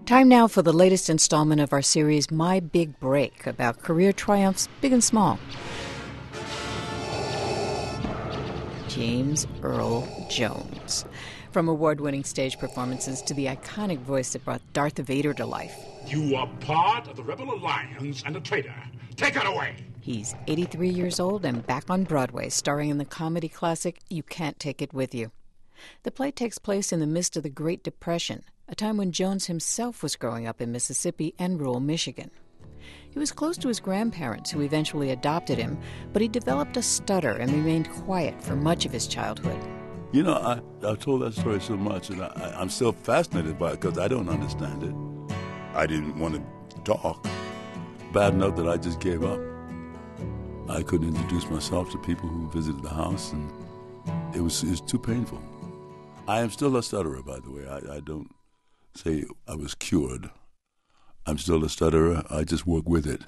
Time now for the latest installment of our series, My Big Break, about career triumphs, big and small. James Earl Jones. From award-winning stage performances to the iconic voice that brought Darth Vader to life. You are part of the Rebel Alliance and a traitor. Take it away! He's 83 years old and back on Broadway, starring in the comedy classic You Can't Take It With You. The play takes place in the midst of the Great Depression, a time when Jones himself was growing up in Mississippi and rural Michigan. He was close to his grandparents, who eventually adopted him, but he developed a stutter and remained quiet for much of his childhood. You know, I've told that story so much, and I'm still fascinated by it because I don't understand it. I didn't want to talk. Bad enough that I just gave up. I couldn't introduce myself to people who visited the house, and it was too painful. I am still a stutterer, by the way. I don't say I was cured. I'm still a stutterer. I just work with it.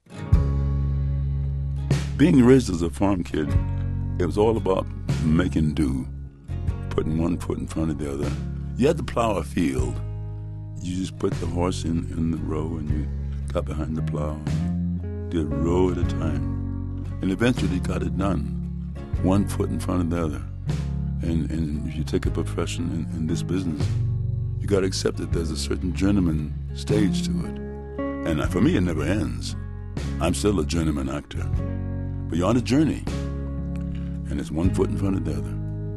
Being raised as a farm kid, it was all about making do, putting one foot in front of the other. You had to plow a field. You just put the horse in the row and you got behind the plow. Did a row at a time. And eventually got it done. One foot in front of the other. And if you take a profession in this business, you got to accept that there's a certain journeyman stage to it. And for me, it never ends. I'm still a journeyman actor. But you're on a journey. And it's one foot in front of the other.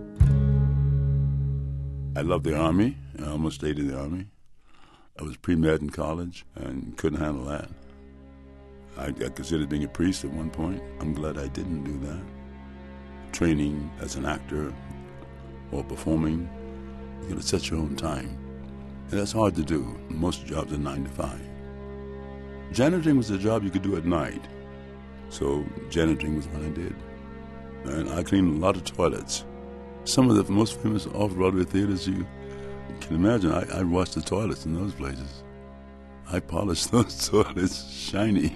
I love the Army. I almost stayed in the Army. I was pre-med in college and couldn't handle that. I considered being a priest at one point. I'm glad I didn't do that. Training as an actor or performing, you got to set your own time. And that's hard to do. Most jobs are 9 to 5. Janitoring was a job you could do at night. So janitoring was what I did. And I cleaned a lot of toilets. Some of the most famous off-Broadway theaters you can imagine, I washed the toilets in those places. I polished those toilets shiny.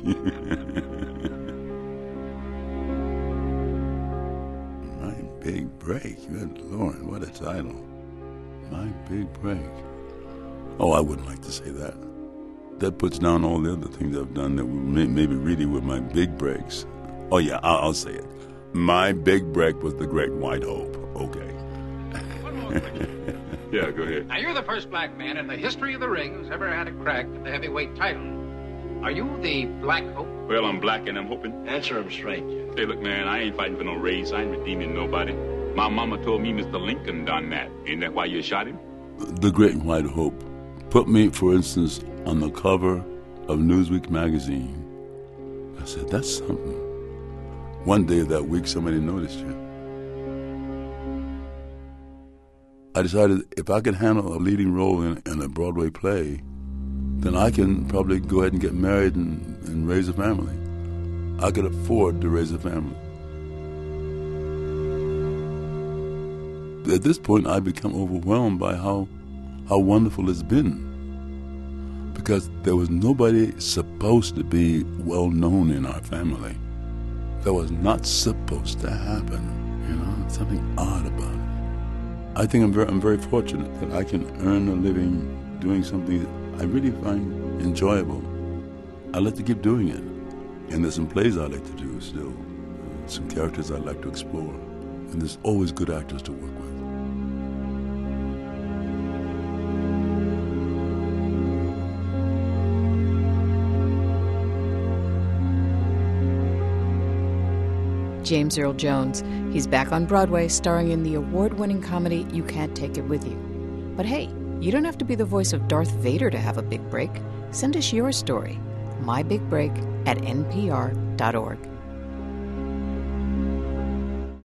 My Big Break. Good Lord, what a title. My Big Break. Oh, I wouldn't like to say that. That puts down all the other things I've done that maybe really were my big breaks. Oh, yeah, I'll say it. My big break was The Great White Hope. Okay. Yeah, go ahead. Now, you're the first black man in the history of the ring who's ever had a crack at the heavyweight title. Are you the Black Hope? Well, I'm black and I'm hoping. Answer him straight. Hey, look, man, I ain't fighting for no raise. I ain't redeeming nobody. My mama told me Mr. Lincoln done that. Ain't that why you shot him? The Great White Hope put me, for instance, on the cover of Newsweek magazine. I said, that's something. One day of that week, somebody noticed you. I decided if I could handle a leading role in a Broadway play, then I can probably go ahead and get married and raise a family. I could afford to raise a family. At this point, I become overwhelmed by how wonderful it's been. Because there was nobody supposed to be well known in our family. That was not supposed to happen. You know, something odd about it. I think I'm very fortunate that I can earn a living doing something that I really find enjoyable. I like to keep doing it. And there's some plays I like to do still. Some characters I like to explore. And there's always good actors to work with. James Earl Jones. He's back on Broadway, starring in the award-winning comedy You Can't Take It With You. But hey, you don't have to be the voice of Darth Vader to have a big break. Send us your story. mybigbreak@npr.org.